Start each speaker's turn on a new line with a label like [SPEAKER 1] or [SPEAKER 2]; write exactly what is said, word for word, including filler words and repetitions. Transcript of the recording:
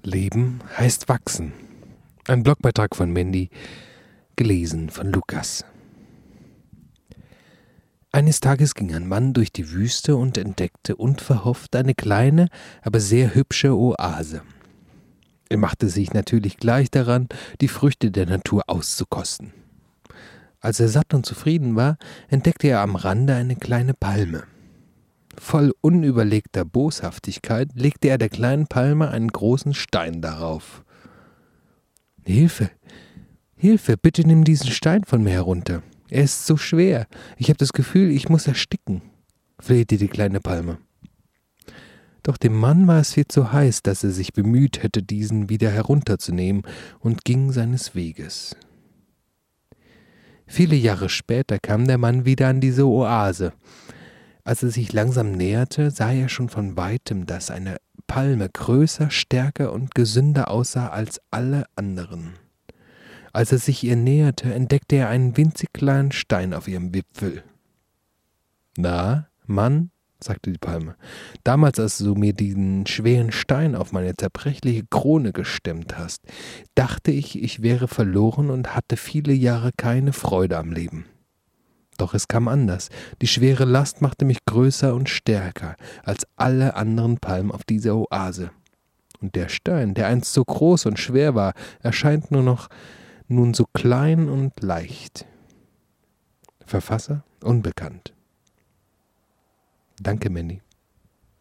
[SPEAKER 1] Leben heißt wachsen. Ein Blogbeitrag von Mandy, gelesen von Lukas. Eines Tages ging ein Mann durch die Wüste und entdeckte unverhofft eine kleine, aber sehr hübsche Oase. Er machte sich natürlich gleich daran, die Früchte der Natur auszukosten. Als er satt und zufrieden war, entdeckte er am Rande eine kleine Palme. Voll unüberlegter Boshaftigkeit legte er der kleinen Palme einen großen Stein darauf. »Hilfe, Hilfe, bitte nimm diesen Stein von mir herunter. Er ist so schwer. Ich habe das Gefühl, ich muss ersticken«, flehte die kleine Palme. Doch dem Mann war es viel zu heiß, dass er sich bemüht hätte, diesen wieder herunterzunehmen, und ging seines Weges. Viele Jahre später kam der Mann wieder an diese Oase. Als er sich langsam näherte, sah er schon von weitem, dass eine Palme größer, stärker und gesünder aussah als alle anderen. Als er sich ihr näherte, entdeckte er einen winzig kleinen Stein auf ihrem Wipfel. »Na, Mann«, sagte die Palme, »damals, als du mir diesen schweren Stein auf meine zerbrechliche Krone gestemmt hast, dachte ich, ich wäre verloren und hatte viele Jahre keine Freude am Leben. Doch es kam anders. Die schwere Last machte mich größer und stärker als alle anderen Palmen auf dieser Oase. Und der Stein, der einst so groß und schwer war, erscheint nur noch nun so klein und leicht.« Verfasser unbekannt. Danke, Mandy.